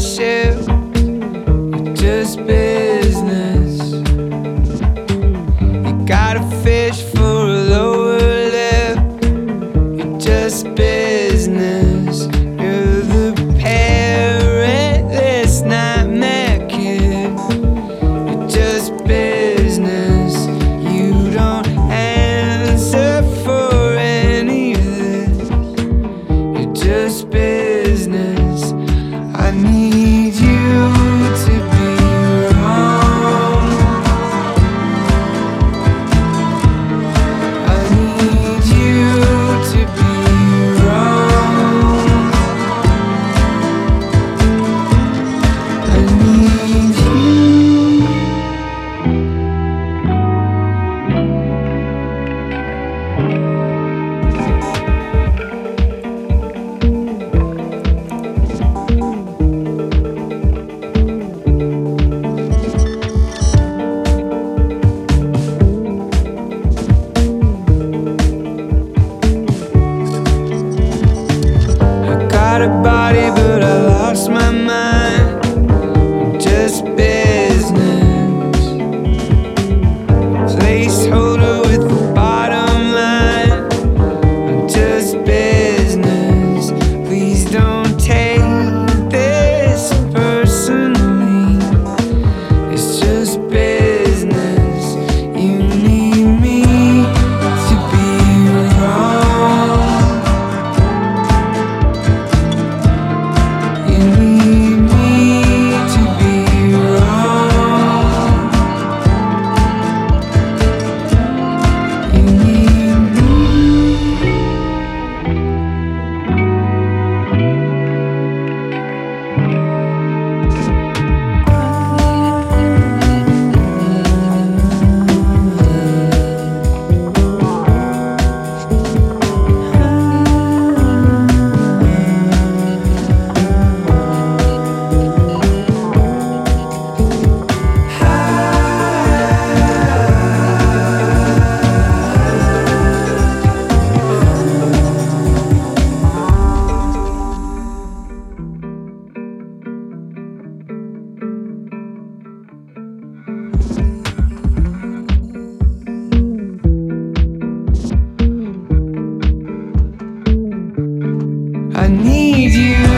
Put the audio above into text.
shift, you're just business. You gotta fish for a lower lip, you're just business. You're the parentless nightmare kid, you're just business. You don't answer for any of this, you're just business. I need you to be wrong. I need you to be wrong. I need you. I got a body, but I lost my mind. I'm just business. Placeholder with the bottom line. I'm just business. Please don't take this personally. It's just business. You need me to be wrong. You need me to be wrong. You need me. I need you